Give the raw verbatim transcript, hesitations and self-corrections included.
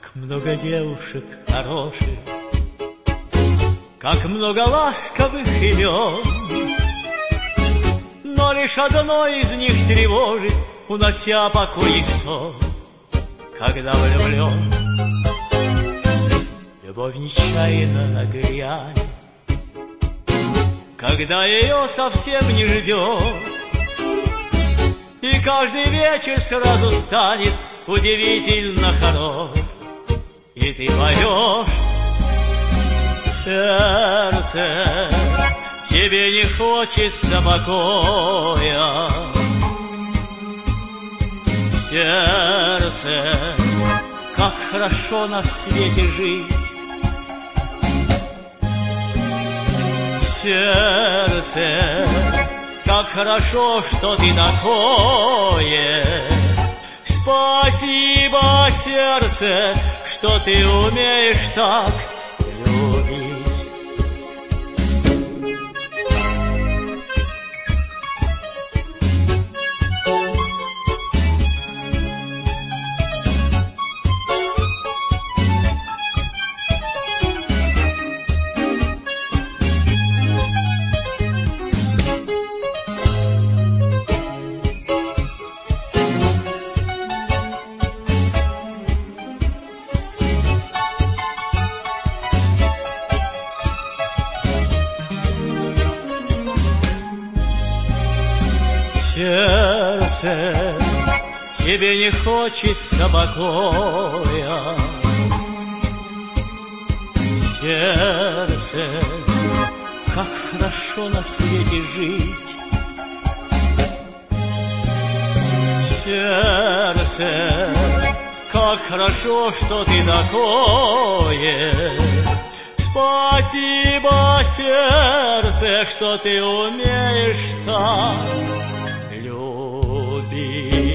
Много девушек хороших, как много ласковых имен, но лишь одно из них тревожит, унося покой и сон. Когда влюблен, любовь нечаянно нагрянет, когда ее совсем не ждет, и каждый вечер сразу станет удивительно хорош. И ты поешь, сердце, тебе не хочется покоя. Сердце, как хорошо на свете жить. Сердце, как хорошо, что ты такое. Спасибо, сердце, что ты умеешь так любить. Сердце, тебе не хочется покоя. Сердце, как хорошо на свете жить. Сердце, как хорошо, что ты такое. Спасибо, сердце, что ты умеешь так любить.